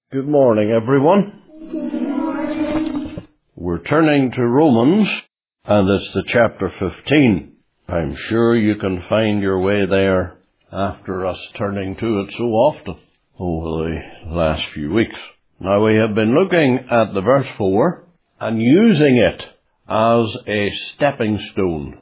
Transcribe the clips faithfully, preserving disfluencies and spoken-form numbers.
Good morning, everyone. Good morning. We're turning to Romans, and it's the chapter fifteen. I'm sure you can find your way there after us turning to it so often over the last few weeks. Now, we have been looking at the verse four and using it as a stepping stone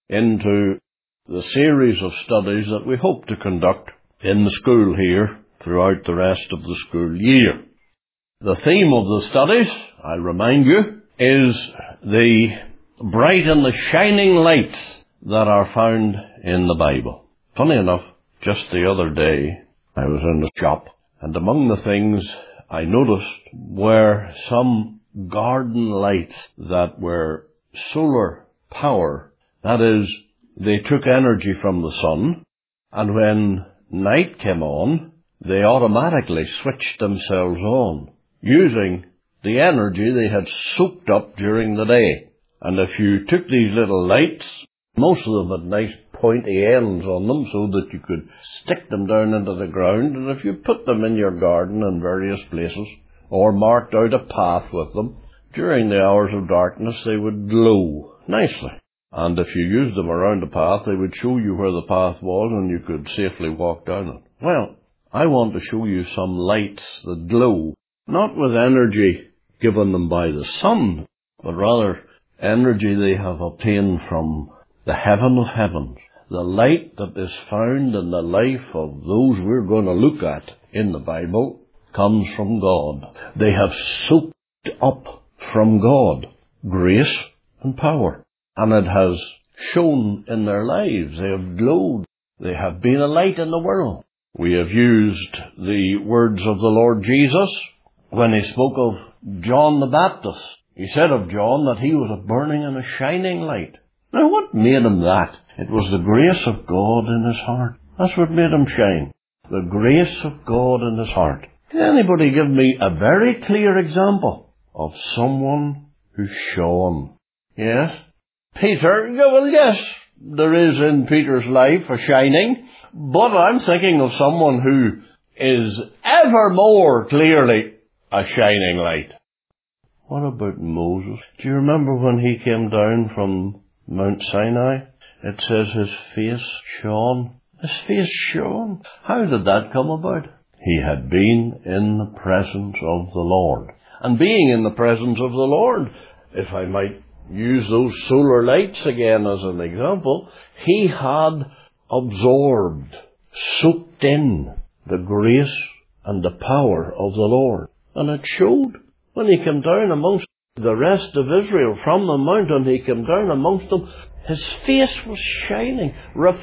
into the series of studies that we hope to conduct in the school here throughout the rest of the school year. The theme of the studies, I remind you, is the bright and the shining lights that are found in the Bible. Funny enough, just the other day I was in the shop, and among the things I noticed were some garden lights that were solar power. That is, they took energy from the sun, and when night came on, they automatically switched themselves on, using the energy they had soaked up during the day. And if you took these little lights, most of them had nice pointy ends on them so that you could stick them down into the ground, and if you put them in your garden in various places, or marked out a path with them, during the hours of darkness they would glow nicely. And if you used them around the path, they would show you where the path was and you could safely walk down it. Well, I want to show you some lights that glow, not with energy given them by the sun, but rather energy they have obtained from the heaven of heavens. The light that is found in the life of those we're going to look at in the Bible comes from God. They have soaked up from God grace and power, and it has shone in their lives. They have glowed. They have been a light in the world. We have used the words of the Lord Jesus when he spoke of John the Baptist. He said of John that he was a burning and a shining light. Now, what made him that? It was the grace of God in his heart. That's what made him shine. The grace of God in his heart. Can anybody give me a very clear example of someone who shone? Yes? Peter? Well, yes, there is in Peter's life a shining, but I'm thinking of someone who is ever more clearly a shining light. What about Moses? Do you remember when he came down from Mount Sinai? It says his face shone. His face shone. How did that come about? He had been in the presence of the Lord. And being in the presence of the Lord, if I might use those solar lights again as an example, he had absorbed, soaked in the grace and the power of the Lord. And it showed when he came down amongst the rest of Israel from the mountain. He came down amongst them. His face was shining,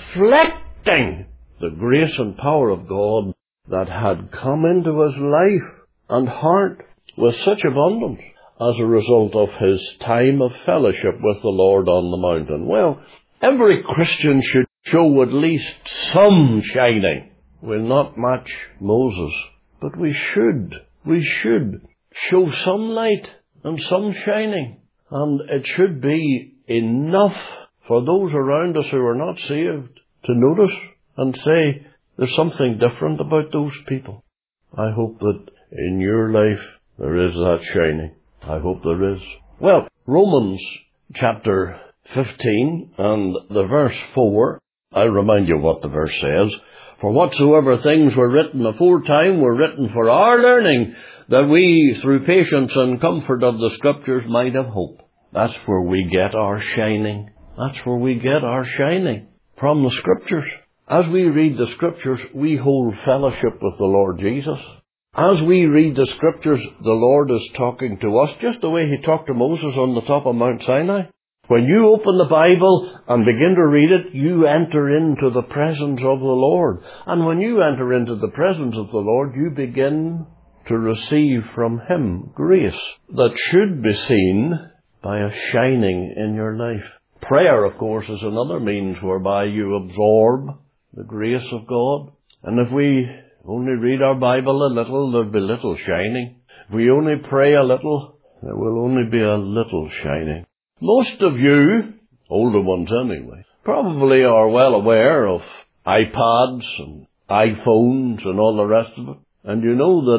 reflecting the grace and power of God that had come into his life and heart with such abundance as a result of his time of fellowship with the Lord on the mountain. Well, every Christian should show at least some shining. We'll not match Moses, but we should. We should show some light and some shining. And it should be enough for those around us who are not saved to notice and say, there's something different about those people. I hope that in your life there is that shining. I hope there is. Well, Romans chapter fifteen and the verse four, I'll remind you what the verse says. For whatsoever things were written aforetime were written for our learning, that we, through patience and comfort of the Scriptures, might have hope. That's where we get our shining. That's where we get our shining, from the Scriptures. As we read the Scriptures, we hold fellowship with the Lord Jesus. As we read the Scriptures, the Lord is talking to us just the way he talked to Moses on the top of Mount Sinai. When you open the Bible and begin to read it, you enter into the presence of the Lord. And when you enter into the presence of the Lord, you begin to receive from him grace that should be seen by a shining in your life. Prayer, of course, is another means whereby you absorb the grace of God. And if we only read our Bible a little, there'll be little shining. If we only pray a little, there will only be a little shining. Most of you, older ones anyway, probably are well aware of iPads and iPhones and all the rest of it. And you know that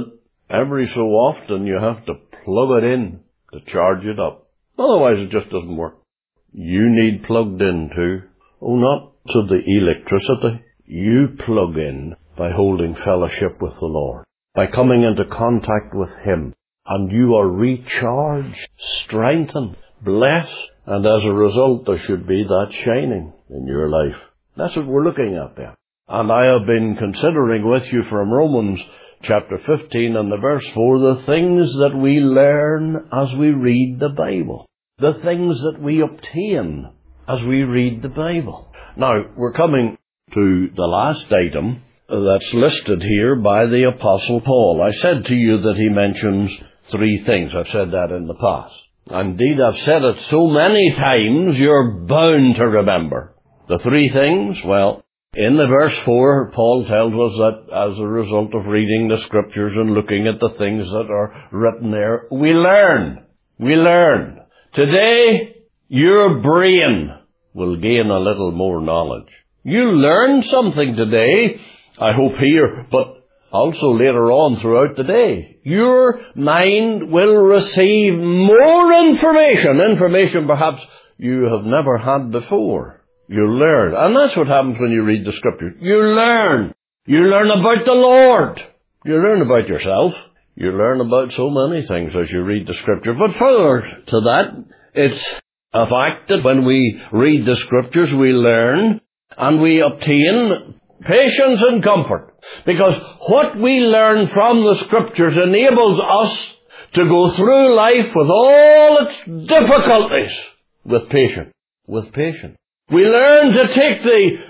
Every so often you have to plug it in to charge it up. Otherwise it just doesn't work. You need plugged in too. Oh, not to the electricity. You plug in by holding fellowship with the Lord, by coming into contact with Him, and you are recharged, strengthened, blessed, and as a result there should be that shining in your life. That's what we're looking at there. And I have been considering with you from Romans chapter fifteen and the verse four, the things that we learn as we read the Bible. The things that we obtain as we read the Bible. Now, we're coming to the last item that's listed here by the Apostle Paul. I said to you that he mentions three things. I've said that in the past. Indeed, I've said it so many times, you're bound to remember. The three things, well, in the verse four, Paul tells us that as a result of reading the Scriptures and looking at the things that are written there, we learn. We learn. Today, your brain will gain a little more knowledge. You learn something today, I hope here, but also later on throughout the day. Your mind will receive more information, information perhaps you have never had before. You learn. And that's what happens when you read the Scriptures. You learn. You learn about the Lord. You learn about yourself. You learn about so many things as you read the Scripture. But further to that, it's a fact that when we read the Scriptures, we learn and we obtain patience and comfort. Because what we learn from the Scriptures enables us to go through life with all its difficulties with patience. With patience. We learn to take the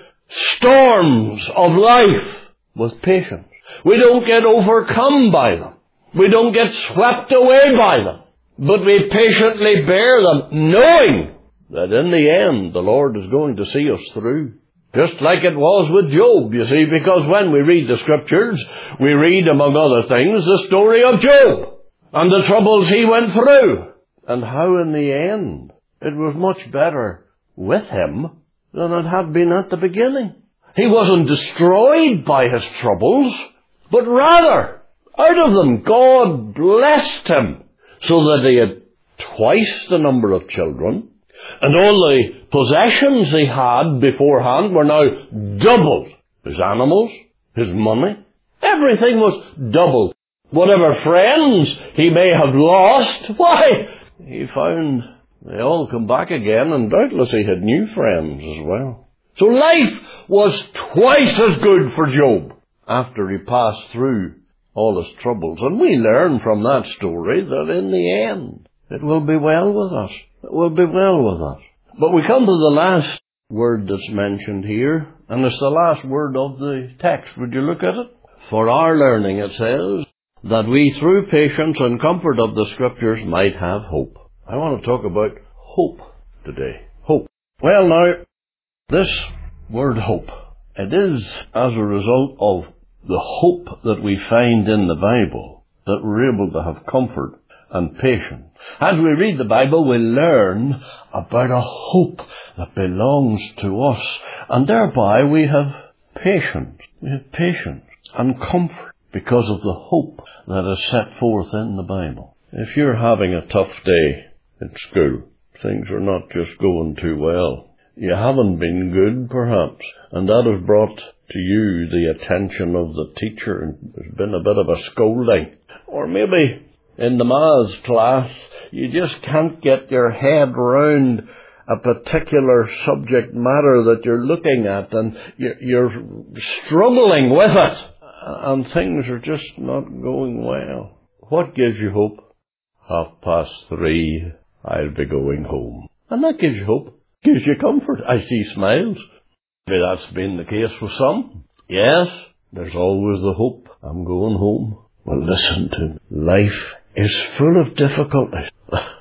storms of life with patience. We don't get overcome by them. We don't get swept away by them, but we patiently bear them, knowing that in the end the Lord is going to see us through. Just like it was with Job, you see, because when we read the Scriptures, we read, among other things, the story of Job and the troubles he went through, and how in the end it was much better with him than it had been at the beginning. He wasn't destroyed by his troubles, but rather, out of them, God blessed him so that he had twice the number of children, and all the possessions he had beforehand were now doubled. His animals, his money, everything was doubled. Whatever friends he may have lost, why, he found they all come back again, and doubtless he had new friends as well. So life was twice as good for Job after he passed through all his troubles. And we learn from that story that in the end it will be well with us. It will be well with us. But we come to the last word that's mentioned here, and it's the last word of the text. Would you look at it? For our learning, it says, that we through patience and comfort of the Scriptures might have hope. I want to talk about hope today. Hope. Well now, this word hope, it is as a result of the hope that we find in the Bible that we're able to have comfort and patience. As we read the Bible, we learn about a hope that belongs to us, and thereby we have patience. We have patience and comfort because of the hope that is set forth in the Bible. If you're having a tough day in school, things are not just going too well, you haven't been good perhaps, and that has brought to you the attention of the teacher, and there's been a bit of a scolding. Or maybe in the maths class, you just can't get your head round a particular subject matter that you're looking at, and you're struggling with it, and things are just not going well. What gives you hope? Half past three, I'll be going home. And that gives you hope, gives you comfort. I see smiles. Maybe that's been the case with some. Yes, there's always the hope. I'm going home. Well, listen to me. Life is full of difficulties.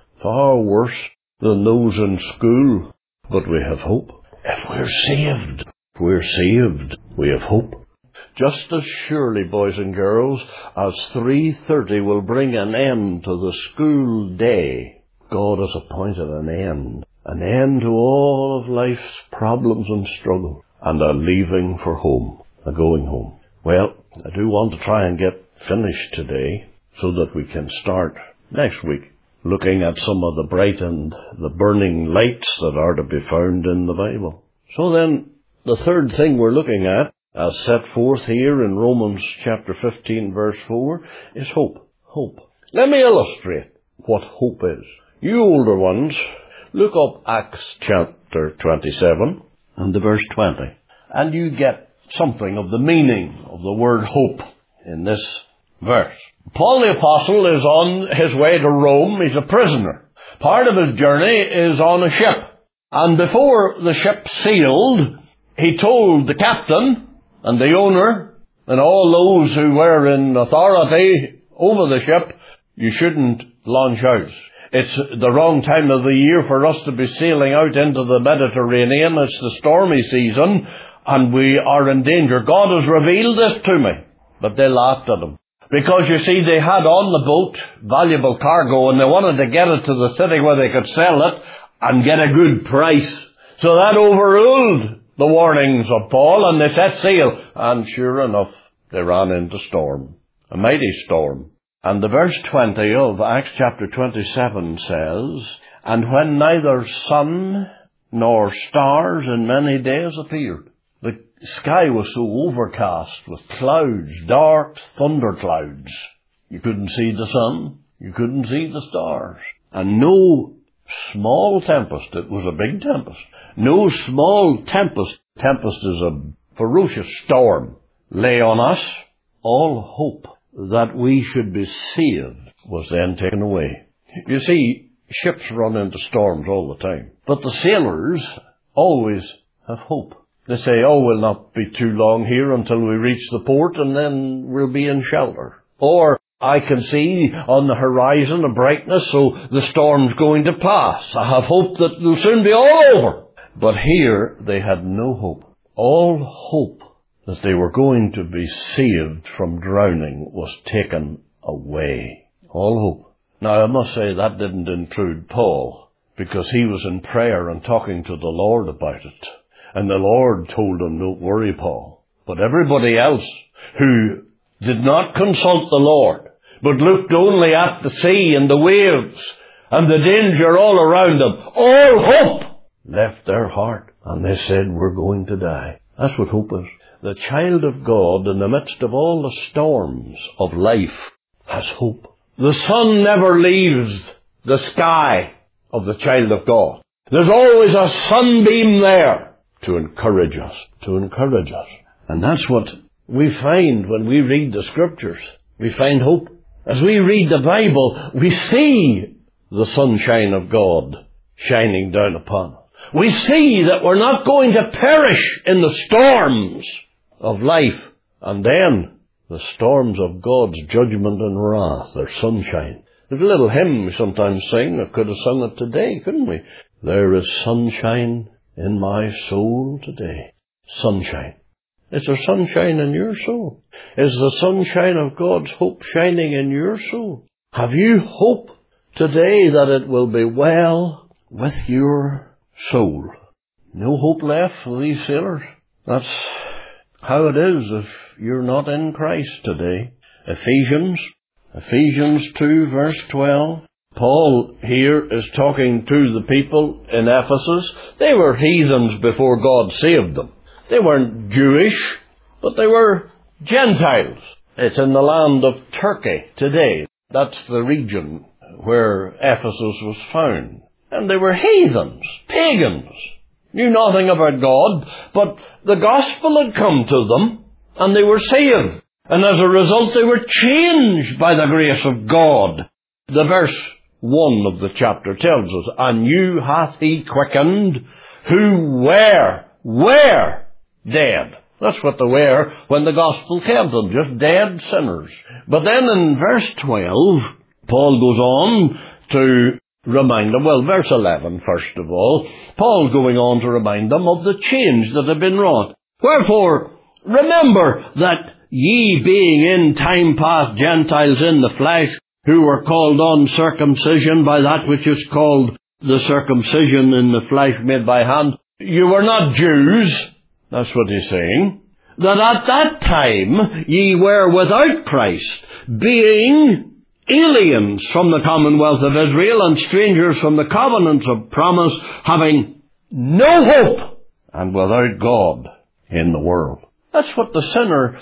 Far worse than those in school. But we have hope. If we're saved, if we're saved, we have hope. Just as surely, boys and girls, as three thirty will bring an end to the school day, God has appointed an end. An end to all of life's problems and struggles. And a leaving for home. A going home. Well, I do want to try and get finished today. so that we can start next week looking at some of the bright and the burning lights that are to be found in the Bible. So then, the third thing we're looking at, as set forth here in Romans chapter fifteen, verse four, is hope. Hope. Let me illustrate what hope is. You older ones, look up Acts chapter twenty-seven and the verse twenty, and you get something of the meaning of the word hope in this verse. Paul the Apostle is on his way to Rome. He's a prisoner. Part of his journey is on a ship. And before the ship sailed, he told the captain and the owner and all those who were in authority over the ship, you shouldn't launch out. It's the wrong time of the year for us to be sailing out into the Mediterranean. It's the stormy season, and we are in danger. God has revealed this to me. But they laughed at him. Because, you see, they had on the boat valuable cargo, and they wanted to get it to the city where they could sell it and get a good price. So that overruled the warnings of Paul, and they set sail. And sure enough, they ran into storm. A mighty storm. And the verse twenty of Acts chapter twenty-seven says, "And when neither sun nor stars in many days appeared." The sky was so overcast with clouds, dark thunder clouds. You couldn't see the sun. You couldn't see the stars. And no small tempest. It was a big tempest. No small tempest. Tempest is a ferocious storm. Lay on us. All hope that we should be saved was then taken away. You see, ships run into storms all the time. But the sailors always have hope. They say, oh, we'll not be too long here until we reach the port, and then we'll be in shelter. Or, I can see on the horizon a brightness, so the storm's going to pass. I have hope that it'll soon be all over. But here, they had no hope. All hope that they were going to be saved from drowning was taken away. All hope. Now, I must say that didn't include Paul, because he was in prayer and talking to the Lord about it. And the Lord told him, don't worry, Paul. But everybody else who did not consult the Lord, but looked only at the sea and the waves and the danger all around them, all hope left their heart. And they said, we're going to die. That's what hope is. The child of God, in the midst of all the storms of life, has hope. The sun never leaves the sky of the child of God. There's always a sunbeam there to encourage us, to encourage us. And that's what we find when we read the Scriptures. We find hope. As we read the Bible, we see the sunshine of God shining down upon us. We see that we're not going to perish in the storms of life. And then the storms of God's judgment and wrath, their sunshine. There's a little hymn we sometimes sing. I could have sung it today, couldn't we? There is sunshine in my soul today. Sunshine. Is there sunshine in your soul? Is the sunshine of God's hope shining in your soul? Have you hope today that it will be well with your soul? No hope left for these sailors. That's how it is if you're not in Christ today. Ephesians, Ephesians two verse twelve. Paul here is talking to the people in Ephesus. They were heathens before God saved them. They weren't Jewish, but they were Gentiles. It's in the land of Turkey today. That's the region where Ephesus was found. And they were heathens, pagans, knew nothing about God, but the gospel had come to them, and they were saved. And as a result, they were changed by the grace of God. The verse one of the chapter tells us, and you hath he quickened who were, were dead. That's what they were when the gospel came to them, just dead sinners. But then in verse twelve, Paul goes on to remind them, well, verse eleven, first of all, Paul's going on to remind them of the change that had been wrought. Wherefore, remember that ye being in time past Gentiles in the flesh, who were called uncircumcision by that which is called the circumcision in the flesh made by hand. You were not Jews, that's what he's saying, that at that time ye were without Christ, being aliens from the commonwealth of Israel and strangers from the covenants of promise, having no hope and without God in the world. That's what the sinner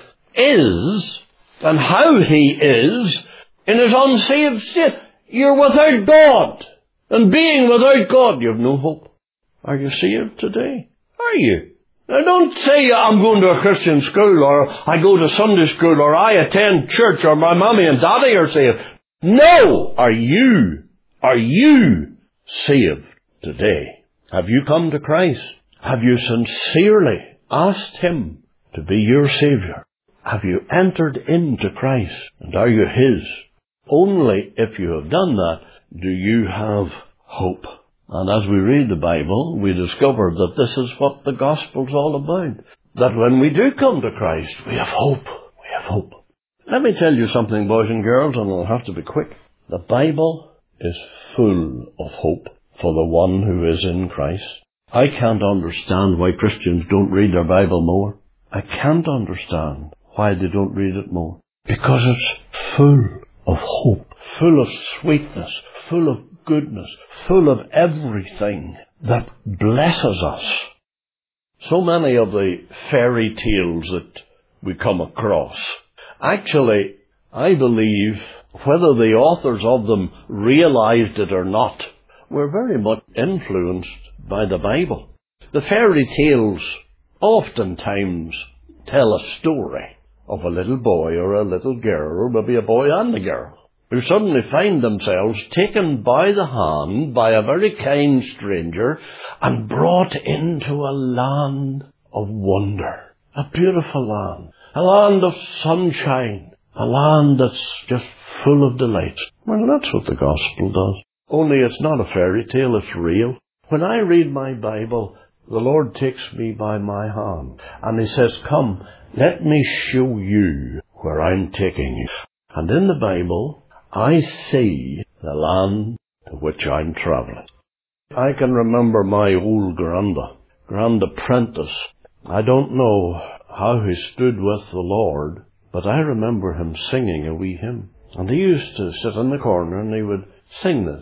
is and how he is in his unsaved state. You're without God. And being without God, you have no hope. Are you saved today? Are you? Now don't say I'm going to a Christian school, or I go to Sunday school, or I attend church, or my mommy and daddy are saved. No! Are you? Are you saved today? Have you come to Christ? Have you sincerely asked Him to be your Saviour? Have you entered into Christ? And are you His? Only if you have done that do you have hope. And as we read the Bible, we discover that this is what the gospel's all about. That when we do come to Christ, we have hope. We have hope. Let me tell you something, boys and girls, and I'll have to be quick. The Bible is full of hope for the one who is in Christ. I can't understand why Christians don't read their Bible more. I can't understand why they don't read it more. Because it's full of hope, full of sweetness, full of goodness, full of everything that blesses us. So many of the fairy tales that we come across, actually, I believe, whether the authors of them realized it or not, were very much influenced by the Bible. The fairy tales oftentimes tell a story of a little boy or a little girl, or maybe a boy and a girl, who suddenly find themselves taken by the hand by a very kind stranger and brought into a land of wonder. A beautiful land. A land of sunshine. A land that's just full of delights. Well, that's what the gospel does. Only it's not a fairy tale, it's real. When I read my Bible, the Lord takes me by my hand and He says, come, let me show you where I'm taking you. And in the Bible, I see the land to which I'm travelling. I can remember my old granda, Grand Apprentice. I don't know how he stood with the Lord, but I remember him singing a wee hymn. And he used to sit in the corner and he would sing this.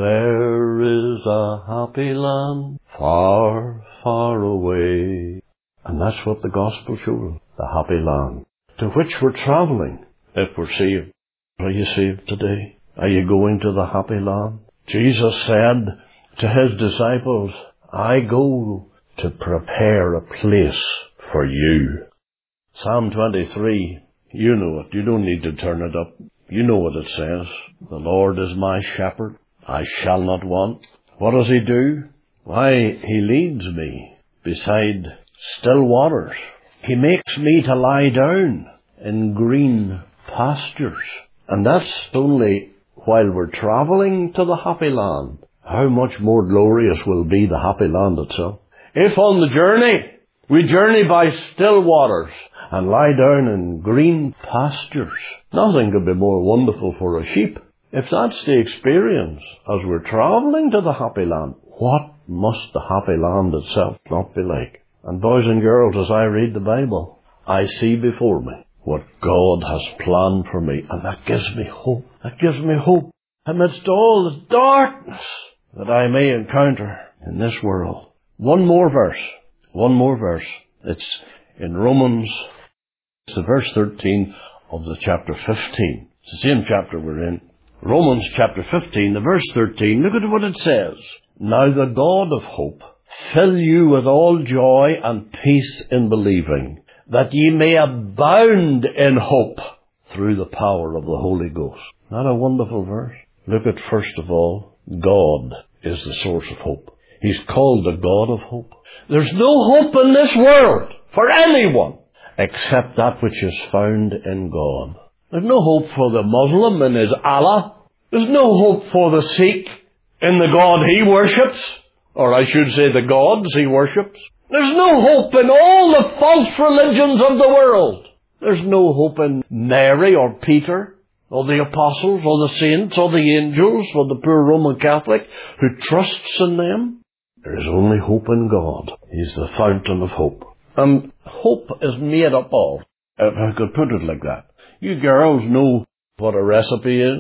There is a happy land far, far away. And that's what the gospel shows, the happy land to which we're travelling if we're saved. Are you saved today? Are you going to the happy land? Jesus said to His disciples, I go to prepare a place for you. Psalm twenty-three, you know it. You don't need to turn it up. You know what it says. The Lord is my shepherd. I shall not want. What does He do? Why, He leads me beside still waters. He makes me to lie down in green pastures. And that's only while we're travelling to the happy land. How much more glorious will be the happy land itself. If on the journey we journey by still waters and lie down in green pastures, nothing could be more wonderful for a sheep. If that's the experience as we're travelling to the happy land, what must the happy land itself not be like? And boys and girls, as I read the Bible, I see before me what God has planned for me, and that gives me hope. That gives me hope amidst all the darkness that I may encounter in this world. One more verse. One more verse. It's in Romans, it's the verse thirteen of the chapter fifteen. It's the same chapter we're in. Romans chapter fifteen, the verse thirteen. Look at what it says. Now the God of hope fill you with all joy and peace in believing, that ye may abound in hope through the power of the Holy Ghost. Not a wonderful verse? Look at, first of all, God is the source of hope. He's called the God of hope. There's no hope in this world for anyone except that which is found in God. There's no hope for the Muslim in his Allah. There's no hope for the Sikh in the God he worships, or I should say the gods he worships. There's no hope in all the false religions of the world. There's no hope in Mary or Peter or the apostles or the saints or the angels or the poor Roman Catholic who trusts in them. There is only hope in God. He's the fountain of hope. And hope is made up of, if I could put it like that. You girls know what a recipe is.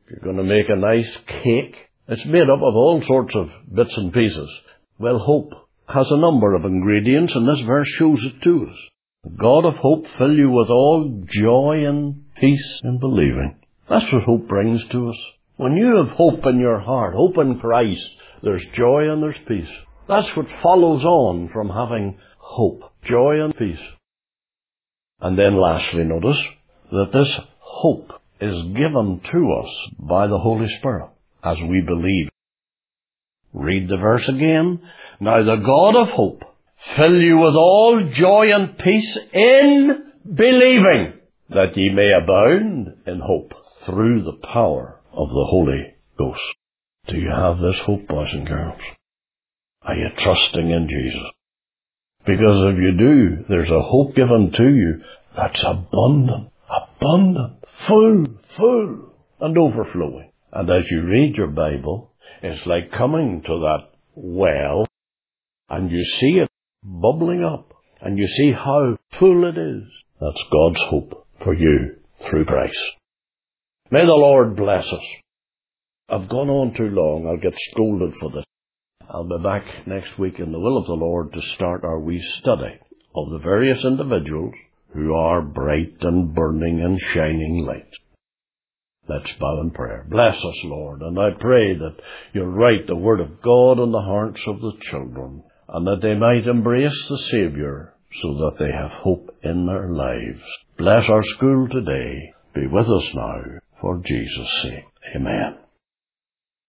If you're going to make a nice cake, it's made up of all sorts of bits and pieces. Well, hope has a number of ingredients, and this verse shows it to us. The God of hope fill you with all joy and peace in believing. That's what hope brings to us. When you have hope in your heart, hope in Christ, there's joy and there's peace. That's what follows on from having hope, joy and peace. And then lastly, notice that this hope is given to us by the Holy Spirit as we believe. Read the verse again. Now the God of hope fill you with all joy and peace in believing, that ye may abound in hope through the power of the Holy Ghost. Do you have this hope, boys and girls? Are you trusting in Jesus? Because if you do, there's a hope given to you that's abundant, abundant, full, full, and overflowing. And as you read your Bible, it's like coming to that well, and you see it bubbling up, and you see how full it is. That's God's hope for you through Christ. May the Lord bless us. I've gone on too long. I'll get scolded for this. I'll be back next week in the will of the Lord to start our wee study of the various individuals who are bright and burning and shining lights. Let's bow in prayer. Bless us, Lord, and I pray that you'll write the Word of God on the hearts of the children, and that they might embrace the Saviour so that they have hope in their lives. Bless our school today. Be with us now, for Jesus' sake. Amen.